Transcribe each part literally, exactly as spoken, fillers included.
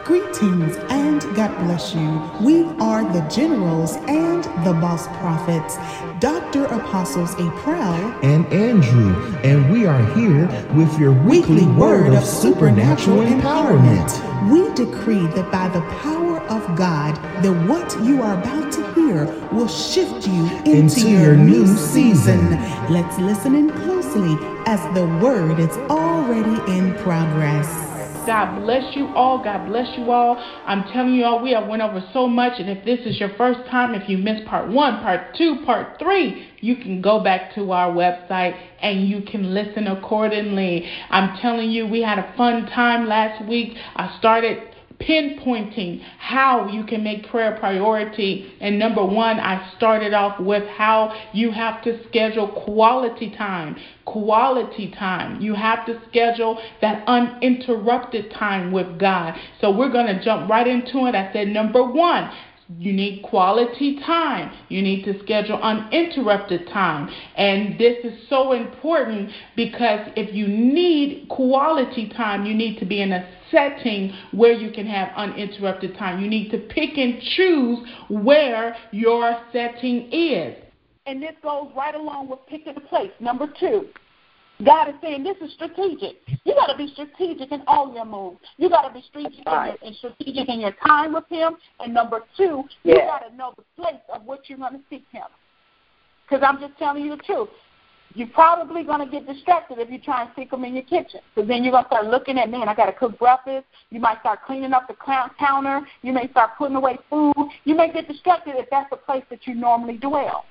Greetings and God bless you. We are the Generals and the Boss Prophets, Doctor Apostles April and Andrew, and we are here with your weekly word of supernatural empowerment. We decree that by the power of God, that what you are about to hear will shift you into, into your, your new new season. season. Let's listen in closely as the word is already in progress. God bless you all. God bless you all. I'm telling you all, we have went over so much. And if this is your first time, if you missed part one, part two, part three, you can go back to our website and you can listen accordingly. I'm telling you, we had a fun time last week. I started pinpointing how you can make prayer a priority. And number one, I started off with how you have to schedule quality time. Quality time. You have to schedule that uninterrupted time with God. So we're going to jump right into it. I said number one, you need quality time. You need to schedule uninterrupted time. And this is so important because if you need quality time, you need to be in a setting where you can have uninterrupted time. You need to pick and choose where your setting is. And this goes right along with picking a place. Number two, God is saying this is strategic. You got to be strategic in all your moves. You got to be strategic, right. in your, and strategic in your time with Him. And number two, yeah. you got to know the place of what you're going to seek Him. Because I'm just telling you the truth. You're probably going to get distracted if you try and seek Him in your kitchen. Because then you're going to start looking at, man, I got to cook breakfast. You might start cleaning up the counter. You may start putting away food. You may get distracted if that's the place that you normally dwell.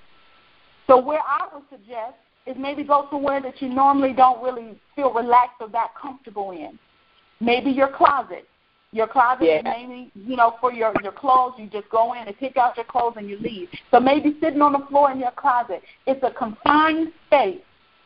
So where I would suggest is maybe go somewhere that you normally don't really feel relaxed or that comfortable in. Maybe your closet. Your closet yeah. is mainly, you know, for your, your clothes. You just go in and pick out your clothes and you leave. So maybe sitting on the floor in your closet. It's a confined space.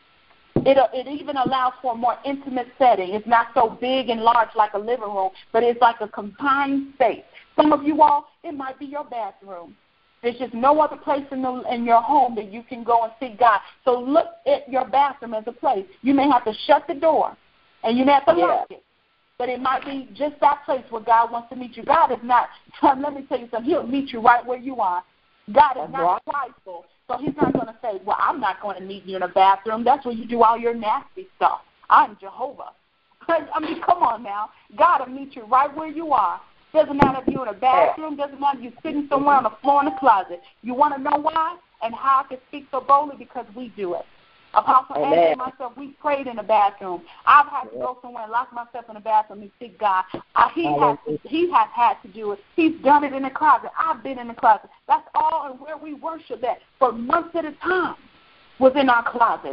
It, it even allows for a more intimate setting. It's not so big and large like a living room, but it's like a confined space. Some of you all, it might be your bathroom. There's just no other place in the in your home that you can go and seek God. So look at your bathroom as a place. You may have to shut the door, and you may have to yeah. lock it. But it might be just that place where God wants to meet you. God is not, let me tell you something, He'll meet you right where you are. God is not prideful, so He's not going to say, well, I'm not going to meet you in a bathroom. That's where you do all your nasty stuff. I'm Jehovah. I mean, come on now. God will meet you right where you are. Doesn't matter if you're in a bathroom. Doesn't matter if you're sitting somewhere on the floor in the closet. You want to know why and how I can speak so boldly? Because we do it. Apostle Andrew and myself, we prayed in the bathroom. I've had to go somewhere and lock myself in the bathroom and seek God. I, he, has to, he has had to do it. He's done it in the closet. I've been in the closet. That's all and where we worship at for months at a time was in our closet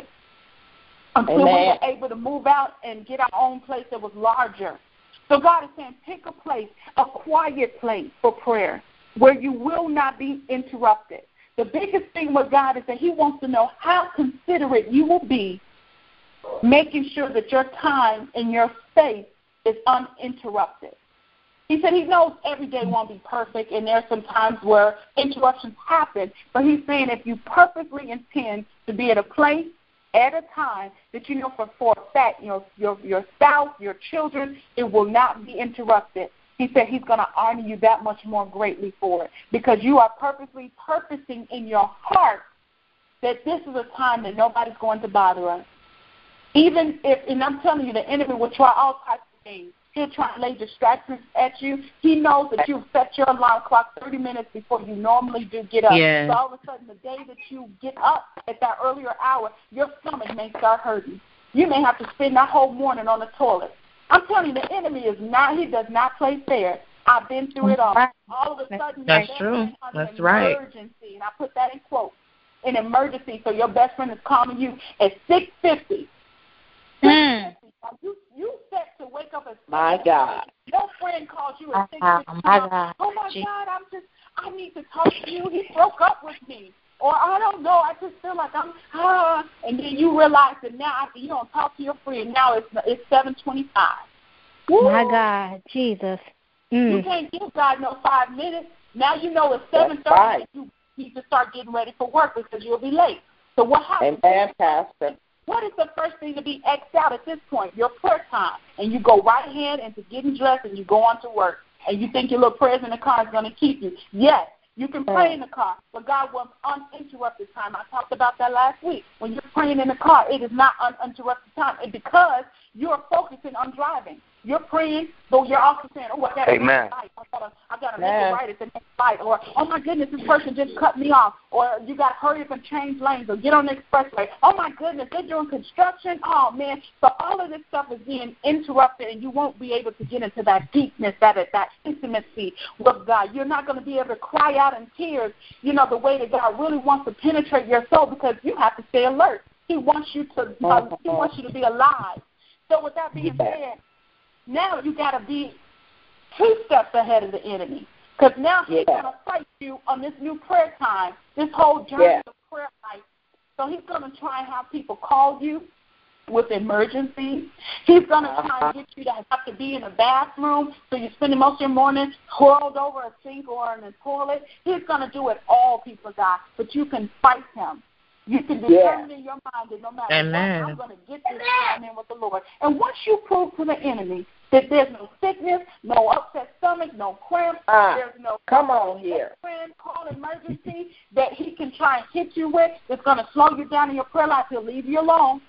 until Amen. we were able to move out and get our own place that was larger. So God is saying pick a place, a quiet place for prayer where you will not be interrupted. The biggest thing with God is that He wants to know how considerate you will be making sure that your time and your space is uninterrupted. He said He knows every day won't be perfect, and there are some times where interruptions happen, but He's saying if you purposely intend to be at a place at a time that you know for, for a fact, you know, your, your spouse, your children, it will not be interrupted. He said He's going to honor you that much more greatly for it because you are purposely purposing in your heart that this is a time that nobody's going to bother us. Even if, and I'm telling you, the enemy will try all types of things. He'll try to lay distractions at you. He knows that you've set your alarm clock thirty minutes before you normally do get up. Yeah. So all of a sudden, the day that you get up at that earlier hour, your stomach may start hurting. You may have to spend that whole morning on the toilet. I'm telling you, the enemy is not, he does not play fair. I've been through it all. All of a sudden, that's true. That's right. Emergency, and I put that in quotes. An emergency, so your best friend is calling you at six fifty. Mm. You you set to wake up at my God. Your friend calls you at six uh, fifty. my God. Oh my God, I'm just I need to talk to you. He broke up with me. Or I don't know, I just feel like I'm ah and then you realize that now after you don't talk to your friend, now it's it's seven twenty five. My God, Jesus. Mm. You can't give God no five minutes. Now you know it's seven thirty right. You need to start getting ready for work because you'll be late. So what happens? Amen, Pastor. What is the first thing to be X'd out at this point? Your prayer time. And you go right ahead into getting dressed and you go on to work. and you think your little prayers in the car is going to keep you. Yes, you can pray in the car, but God wants uninterrupted time. I talked about that last week. When you're praying in the car, it is not uninterrupted time, and because you're focusing on driving. You're praying, but you're also saying, oh, I got to make a light. I got to make it right at the next light. Or, oh, my goodness, this person just cut me off. Or you got to hurry up and change lanes or get on the expressway. Oh, my goodness, they're doing construction. Oh, man. So all of this stuff is being interrupted, and you won't be able to get into that deepness, that that intimacy with God. You're not going to be able to cry out in tears, you know, the way that God really wants to penetrate your soul, because you have to stay alert. He wants you to, uh, he wants you to be alive. So with that being said, now you got to be two steps ahead of the enemy, because now he's yeah. going to fight you on this new prayer time, this whole journey yeah. of prayer life. So he's going to try and have people call you with emergencies. He's going to try and get you to have to be in a bathroom, so you're spending most of your morning curled over a sink or in a toilet. He's going to do it all, people of God, but you can fight him. You can determine yeah. in your mind that no matter Amen. what, I'm going to get this time in with the Lord. And once you prove to the enemy that there's no sickness, no upset stomach, no cramps, uh, there's no come on here. friend call emergency that he can try and hit you with, it's going to slow you down in your prayer life. He'll leave you alone.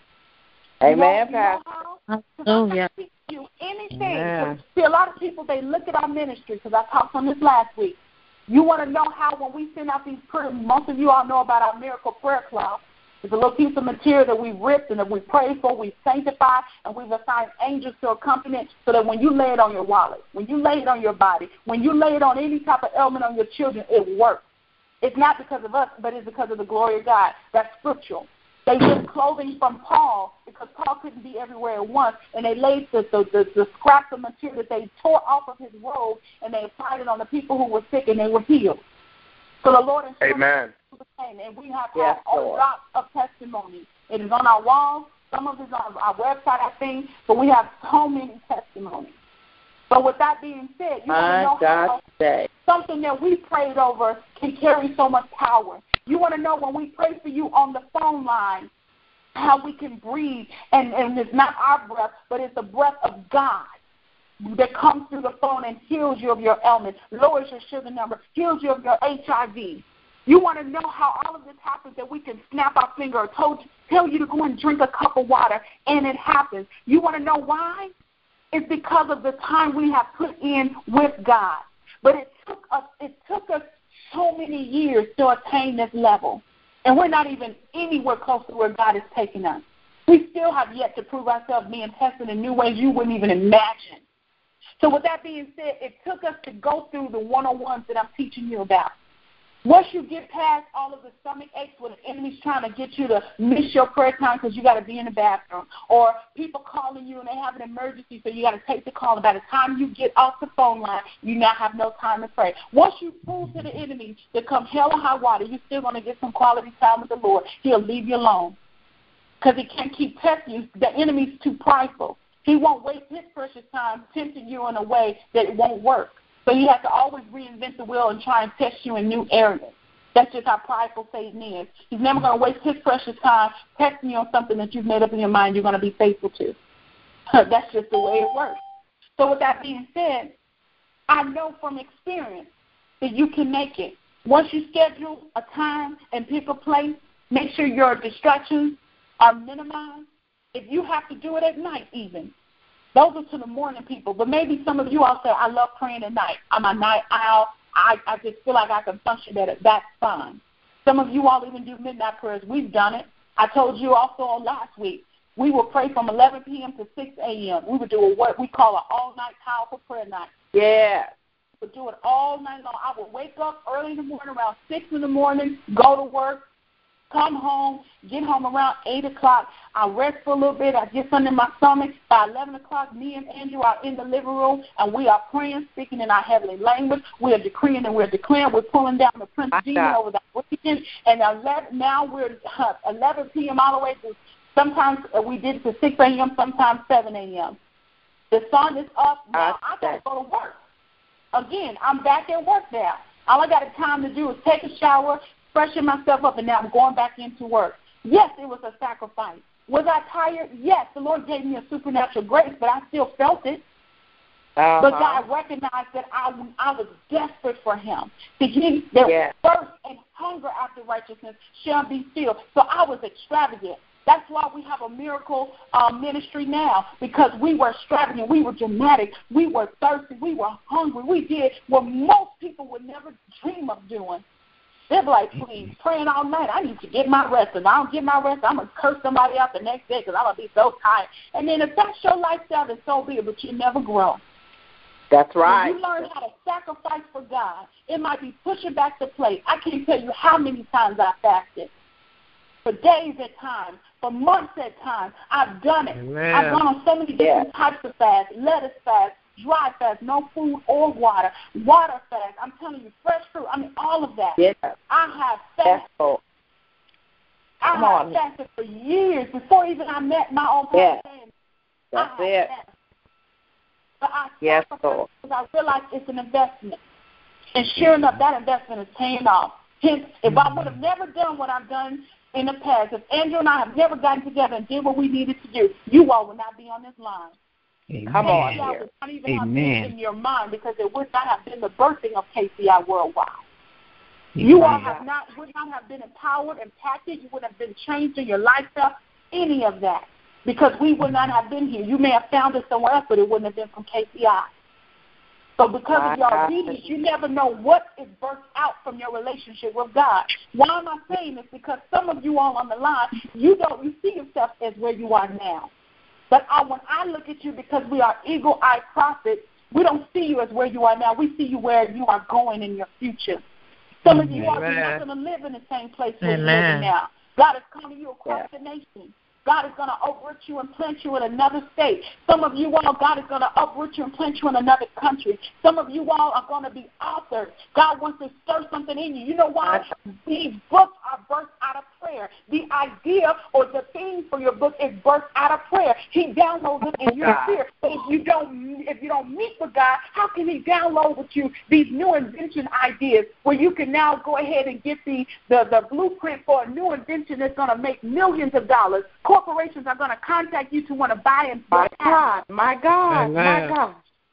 Amen, you know, Pastor. Oh, yeah. You anything. Yeah. See, a lot of people, they look at our ministry, because I talked on this last week. You want to know how when we send out these prayers, most of you all know about our Miracle Prayer Club. It's a little piece of material that we ripped and that we prayed for, we sanctified, and we've assigned angels to accompany it, so that when you lay it on your wallet, when you lay it on your body, when you lay it on any type of element on your children, it works. It's not because of us, but it's because of the glory of God. That's scriptural. They ripped clothing from Paul because Paul couldn't be everywhere at once, and they laid the, the, the, the scraps of material that they tore off of his robe, and they applied it on the people who were sick, and they were healed. So the Lord instructed Amen. us, and we have yes, a lot of testimonies. It is on our walls. Some of it is on our website, I think, but we have so many testimonies. So with that being said, you want to know how say. something that we prayed over can carry so much power. You want to know when we pray for you on the phone line, how we can breathe, and, and it's not our breath, but it's the breath of God that comes through the phone and heals you of your ailment, lowers your sugar number, heals you of your H I V. You want to know how all of this happens, that we can snap our finger or told, tell you to go and drink a cup of water, and it happens. You want to know why? It's because of the time we have put in with God. But it took us, it took us so many years to attain this level. And we're not even anywhere close to where God is taking us. We still have yet to prove ourselves being tested in new ways you wouldn't even imagine. So with that being said, it took us to go through the one-on-ones that I'm teaching you about. Once you get past all of the stomach aches where the enemy's trying to get you to miss your prayer time because you got to be in the bathroom, or people calling you and they have an emergency, so you got to take the call. And by the time you get off the phone line, you now have no time to pray. Once you prove to the enemy that come hell or high water, you're still going to get some quality time with the Lord. He'll leave you alone because he can't keep testing you. The enemy's too prideful. He won't waste his precious time tempting you in a way that it won't work. So you have to always reinvent the wheel and try and test you in new areas. That's just how prideful Satan is. He's never going to waste his precious time testing you on something that you've made up in your mind you're going to be faithful to. That's just the way it works. So with that being said, I know from experience that you can make it. Once you schedule a time and pick a place, make sure your distractions are minimized. If you have to do it at night even, those are to the morning people. But maybe some of you all say, I love praying at night. I'm a night owl. I, I just feel like I can function better. That's fine. Some of you all even do midnight prayers. We've done it. I told you also last week, we will pray from eleven p.m. to six a.m. We would do a, what we call an all-night powerful prayer night. Yeah. We would do it all night long. I would wake up early in the morning, around six in the morning, go to work, come home, get home around eight o'clock. I rest for a little bit. I get something in my stomach. By eleven o'clock, me and Andrew are in the living room, and we are praying, speaking in our heavenly language. We are decreeing and we're declaring. We're pulling down the prince of demon over the weekend. And eleven, now we're uh, eleven p.m. all the way to sometimes uh, we did it to six a.m., sometimes seven a.m. The sun is up. Now I got to go to work. Again, I'm back at work now. All I got time to do is take a shower, freshen myself up, and now I'm going back into work. Yes, it was a sacrifice. Was I tired? Yes, the Lord gave me a supernatural grace, but I still felt it. Uh-huh. But God recognized that I, I was desperate for him. To he, their yeah. thirst and hunger after righteousness shall be filled. So I was extravagant. That's why we have a miracle uh, ministry now, because we were extravagant, we were dramatic, we were thirsty, we were hungry. We did what most people would never dream of doing. They're like, please, praying all night. I need to get my rest. If I don't get my rest, I'm going to curse somebody out the next day because I'm going to be so tired. And then if that's your lifestyle, then so be it, but you never grow. That's right. When you learn how to sacrifice for God, it might be pushing back the plate. I can't tell you how many times I fasted. For days at times, for months at times. I've done it. Amen. I've gone on so many different Yeah. types of fasts, lettuce fast, dry fast, no food or water, water fast. I'm telling you, fresh fruit. I mean, all of that. Yeah. I have That's fasted. cool. I Come have on. fasted for years before even I met my own Yeah. pastor. That's I have it. fasted. But I Yes, sacrificed Lord. because I realized it's an investment. And sure enough, that investment is paying off. Hence, if I would have never done what I've done in the past, if Andrew and I have never gotten together and did what we needed to do, you all would not be on this line. Amen. Come on K C I here. would not even have been Amen. in your mind because it would not have been the birthing of K C I worldwide. You all Amen. have not would not have been empowered, impacted. You would have been changed in your lifestyle, any of that, because we would not have been here. You may have found it somewhere else, but it wouldn't have been from K C I. So because of your Wow. obedience, you never know what is birthed out from your relationship with God. Why am I saying this? Because some of you all on the line, you don't you see yourself as where you are now. But I, when I look at you, because we are eagle-eyed prophets, we don't see you as where you are now. We see you where you are going in your future. Some of you all are not going to live in the same place where you're living now. God is calling you across Yeah. the nation. God is going to uproot you and plant you in another state. Some of you all, God is going to uproot you and plant you in another country. Some of you all are going to be authors. God wants to stir something in you. You know why? These books are birthed out of prayer. The idea or the theme for your book is birthed out of prayer. He downloads it in your spirit. But if you don't, if you don't meet with God, how can He download with you these new invention ideas where you can now go ahead and get the the, the blueprint for a new invention that's going to make millions of dollars? Corporations are going to contact you to want to buy and My sell. God, my God, Amen. my God.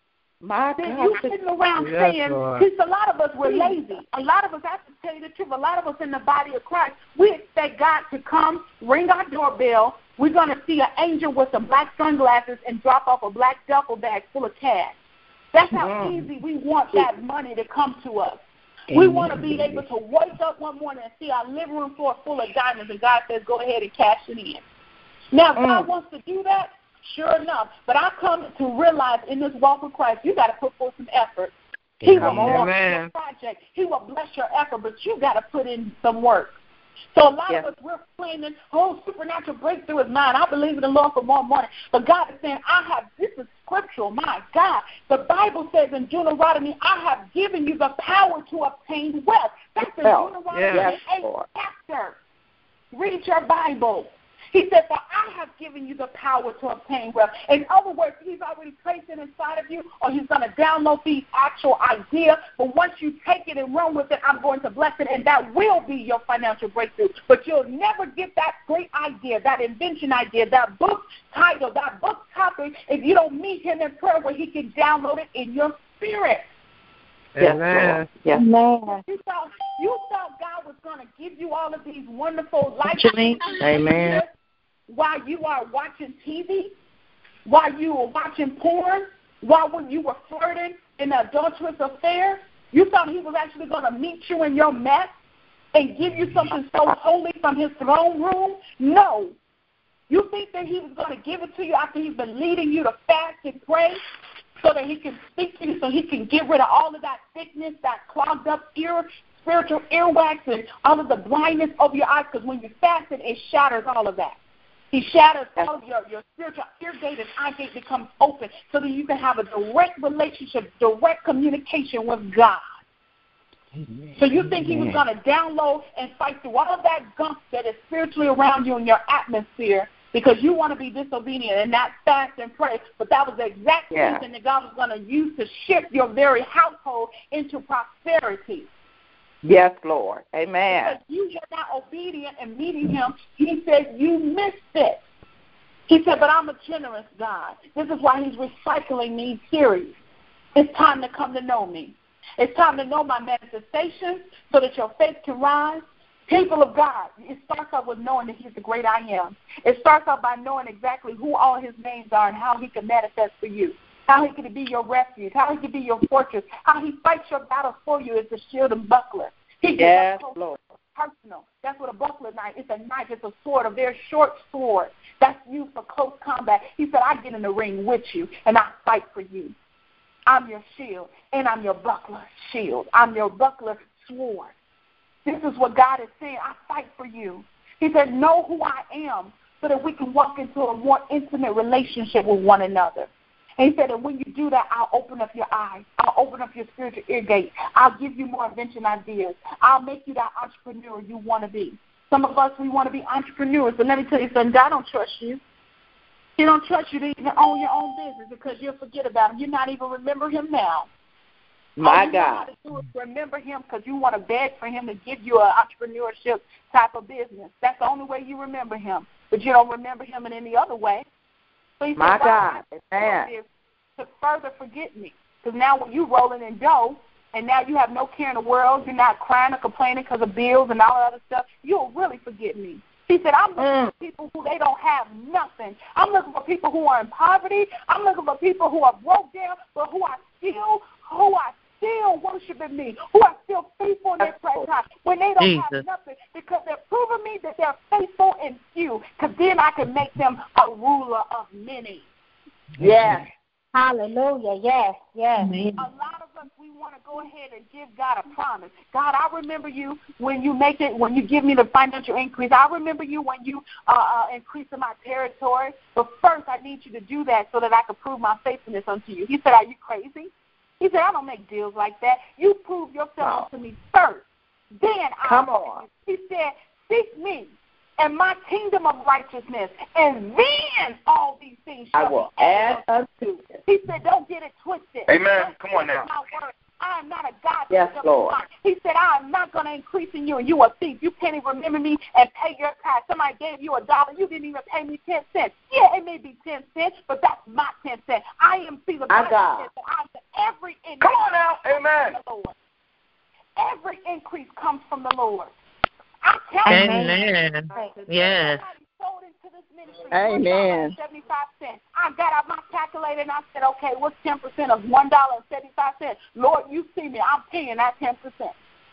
My Then God. you sitting around Yes, saying, Lord. see, a lot of us were lazy. A lot of us, I have to tell you the truth, a lot of us in the body of Christ, we expect God to come, ring our doorbell. We're going to see an angel with some black sunglasses and drop off a black duffel bag full of cash. That's how Mm. easy we want that money to come to us. We want to be able to wake up one morning and see our living room floor full of diamonds, and God says, go ahead and cash it in. Now, if God Mm. wants to do that, sure enough. But I come to realize in this walk with Christ, you got to put forth some effort. He will bless Amen. your project. He will bless your effort, but you got to put in some work. So a lot Yes. of us, we're claiming, oh, supernatural breakthrough is mine. I believe in the Lord for more money. But God is saying, I have, this is scriptural, my God. The Bible says in Deuteronomy, I have given you the power to obtain wealth. That's in Wealth. Deuteronomy Yes, eight Lord. chapter. Read your Bible. He said, for I have given you the power to obtain wealth. In other words, He's already placed it inside of you, or He's going to download the actual idea. But once you take it and run with it, I'm going to bless it, and that will be your financial breakthrough. But you'll never get that great idea, that invention idea, that book title, that book topic, if you don't meet Him in prayer where He can download it in your spirit. Yes, Amen. Lord. Yes. Amen. You thought, you thought God was going to give you all of these wonderful life Amen. while you are watching T V, while you were watching porn, while when you were flirting in an adulterous affair. You thought He was actually going to meet you in your mess and give you something so holy from His throne room? No. You think that He was going to give it to you after He's been leading you to fast and pray so that He can speak to you, so He can get rid of all of that thickness, that clogged up ear, spiritual earwax, and all of the blindness over your eyes? Because when you fast, it, it shatters all of that. He shatters all of your, your spiritual ear gate and eye gate becomes open so that you can have a direct relationship, direct communication with God. Amen. So you think He was going to download and fight through all of that gunk that is spiritually around you in your atmosphere because you want to be disobedient and not fast and pray, but that was the exact Yeah. reason that God was going to use to shift your very household into prosperity. Yes, Lord. Amen. Because you were not obedient and meeting Him, He said you missed it. He said, but I'm a generous God. This is why He's recycling these series. It's time to come to know me. It's time to know my manifestations so that your faith can rise. People of God, it starts off with knowing that he's the great I am. It starts off by knowing exactly who all his names are and how he can manifest for you, how he can be your refuge, how he can be your fortress, how he fights your battle for you as a shield and buckler. He Yes, gets Lord. personal. That's what a buckler knife is. A knife. It's a sword, a very short sword. That's used for close combat. He said, I get in the ring with you, and I fight for you. I'm your shield, and I'm your buckler shield. I'm your buckler sword. This is what God is saying. I fight for you. He said, know who I am so that we can walk into a more intimate relationship with one another. And he said that when you do that, I'll open up your eyes. I'll open up your spiritual ear gate. I'll give you more invention ideas. I'll make you that entrepreneur you want to be. Some of us, we want to be entrepreneurs. But let me tell you something. God don't trust you. He don't trust you to even own your own business because you'll forget about him. You're not even remember him now. My All you know how God. to do is remember him because you want to beg for him to give you an entrepreneurship type of business. That's the only way you remember him. But you don't remember him in any other way. So he said, My "Why God. I Amen. do this to further forget me." Because now when you rolling in dough and now you have no care in the world, you're not crying or complaining because of bills and all that other stuff, you'll really forget me. He said, I'm looking Mm. for people who they don't have nothing. I'm looking for people who are in poverty. I'm looking for people who are broke down, but who are still, who are still worshiping me, who are still faithful in their prayer time when they don't have Jesus. nothing, because they're proving me that they're faithful in few, because then I can make them a ruler of many. Yes. Hallelujah. Yes, yes. A lot of us, we want to go ahead and give God a promise. God, I remember you when you make it, when you give me the financial increase. I remember you when you uh, uh, increase in my territory. But first, I need you to do that so that I can prove my faithfulness unto you. He said, are you crazy? He said, I don't make deals like that. You prove yourself unto me first. Then I'll Come bless on. you. He said, seek me and my kingdom of righteousness, and then all these things I shall will be added add unto you. He said, don't get it twisted. Amen. Don't Come on now. twist my word. I am not a God. Yes, that Lord. lie. He said, I am not going to increase in you, and you a thief. You can't even remember me and pay your tithe. Somebody gave you a dollar. You didn't even pay me ten cents. Yeah, it may be ten cents, but that's my ten cents. I am, see, the Bible God. says that I am every increase. Come on now. Amen. From the Lord. Every increase comes from the Lord. I tell you. Amen. Yes. Sold into this ministry, Amen. seventy-five cents. I got out my calculator and I said, okay, what's ten percent of one dollar and seventy-five cents? Lord, you see me. I'm paying that ten percent.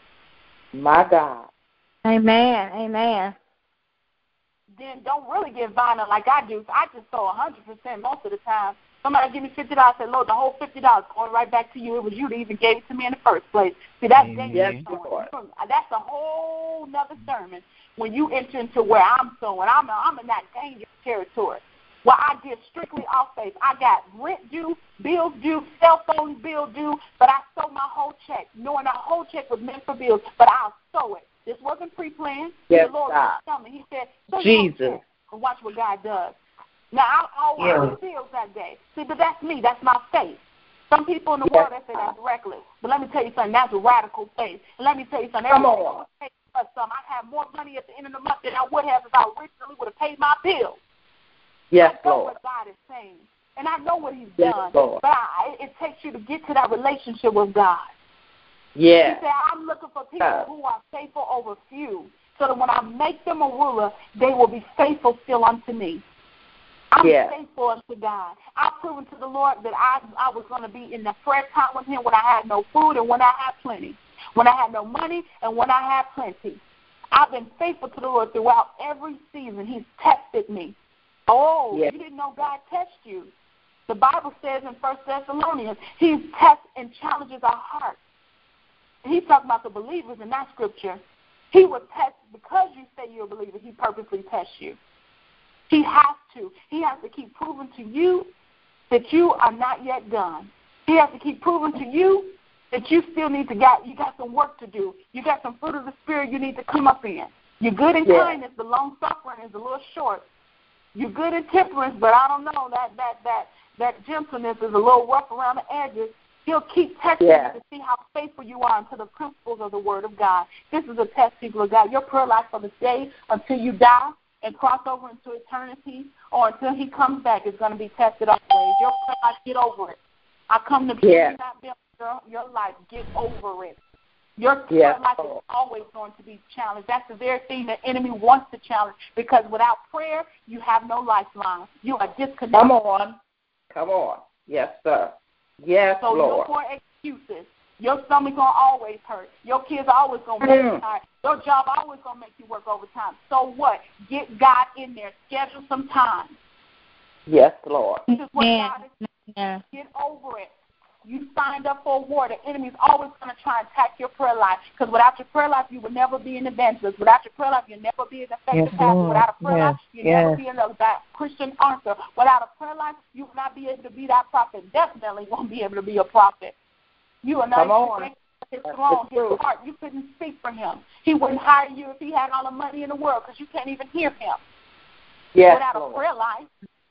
My God. Amen. Amen. Then don't really get violent like I do. I just sold one hundred percent most of the time. Somebody give me fifty dollars. I said, Lord, the whole fifty dollars going right back to you. It was you that even gave it to me in the first place. See, that's dangerous. Yes, Lord. That's a whole nother sermon when you enter into where I'm sowing. I'm, I'm in that dangerous territory where I give strictly off faith. I got rent due, bills due, cell phone bill due, but I sold my whole check, knowing the whole check was meant for bills, but I'll sow it. This wasn't pre-planned. Yes, the Lord God. was telling me. He said, sow your Jesus. check and watch what God does. Now, I owe Yeah. my bills that day. See, but that's me. That's my faith. Some people in the world, they say that's reckless. But let me tell you something. That's a radical faith. And let me tell you something. Come Every on. day I pay some. I have more money at the end of the month than I would have if I originally would have paid my bills. Yes, I know Lord. what God is saying. And I know what he's Yes, done. Lord. But I, it takes you to get to that relationship with God. Yes. He said, I'm looking for people Uh. who are faithful over few, so that when I make them a ruler, they will be faithful still unto me. I'm Yes. faithful unto God. I've proven to the Lord that I, I was going to be in the prayer time with him when I had no food and when I had plenty, when I had no money and when I had plenty. I've been faithful to the Lord throughout every season. He's tested me. Oh, Yes. you didn't know God tested you. The Bible says in First Thessalonians, he tests and challenges our hearts. He's talking about the believers in that scripture. He will test, because you say you're a believer, he purposely tests you. He has to. He has to keep proving to you that you are not yet done. He has to keep proving to you that you still need to got you got some work to do. You got some fruit of the Spirit you need to come up in. You're good in Yeah. kindness, but long suffering is a little short. You're good in temperance, but I don't know, that that that that gentleness is a little rough around the edges. He'll keep testing Yeah. you to see how faithful you are unto the principles of the Word of God. This is a test, people of God. Your prayer life for the day until you die and cross over into eternity, or until he comes back, is going to be tested always. Your prayer life, get over it. I come to Yeah. not build your, your life. Get over it. Your Yeah. prayer life is always going to be challenged. That's the very thing the enemy wants to challenge, because without prayer, you have no lifeline. You are disconnected. Come on. Come on. Yes, sir. Yes, So Lord. no more excuses. Your stomach gonna always hurt. Your kids are always gonna make you tired. Your job always gonna make you work overtime. So what? Get God in there. Schedule some time. Yes, Lord. This is what Yeah. God is Yeah. Get over it. You signed up for a war. The enemy's always going to try and attack your prayer life, because without your prayer life, you will never be an evangelist. Without your prayer life, you'll never be an effective Yes, pastor. Lord. Without a prayer Yes, life, you'll never yes. be a that Christian author. Without a prayer life, you will not be able to be that prophet. Definitely won't be able to be a prophet. You are not Come on. his That's throne, the truth. his heart. You couldn't speak for him. He wouldn't hire you if he had all the money in the world, because you can't even hear him. Yes, Without a Lord. prayer life.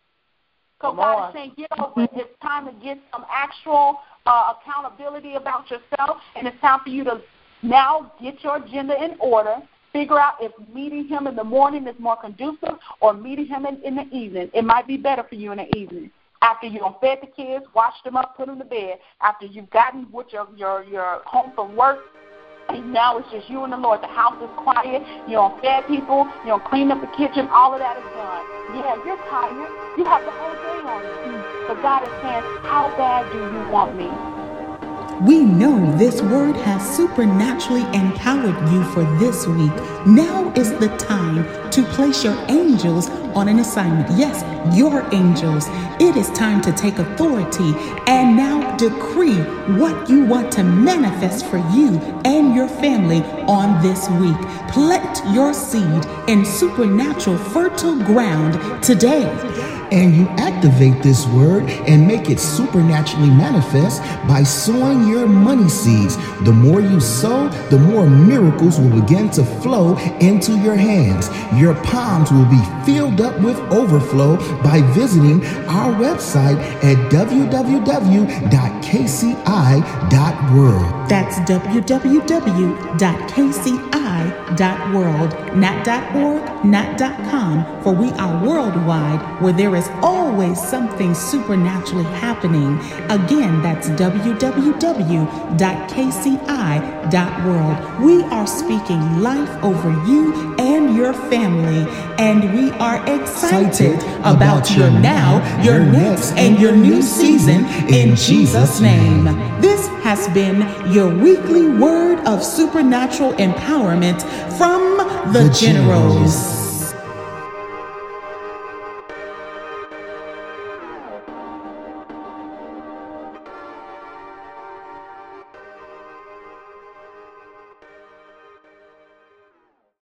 So Come God on. is saying, get over it. It's time to get some actual uh, accountability about yourself, and it's time for you to now get your agenda in order, figure out if meeting him in the morning is more conducive or meeting him in, in the evening. It might be better for you in the evening. After you've fed the kids, washed them up, put them to bed, after you've gotten with your, your, your home from work, and now it's just you and the Lord. The house is quiet. You don't fed people. You don't clean up the kitchen. All of that is done. Yeah, you're tired. You have the whole day on you. But God is saying, how bad do you want me? We know this word has supernaturally empowered you for this week. Now is the time to place your angels on an assignment. Yes, your angels. It is time to take authority and now decree what you want to manifest for you and your family on this week. Plant your seed in supernatural fertile ground today. And you activate this word and make it supernaturally manifest by sowing your money seeds. The more you sow, the more miracles will begin to flow into your hands. Your palms will be filled up with overflow by visiting our website at w w w dot k c i dot world. That's w w w dot k c i dot world, not .org, not .com, for we are worldwide, where there is always something supernaturally happening. Again, that's w w w dot k c i dot world. We are speaking life over you and your family, and we are excited about your now, your next, and your new season in Jesus' name. This has been your weekly word of supernatural empowerment from the Generals.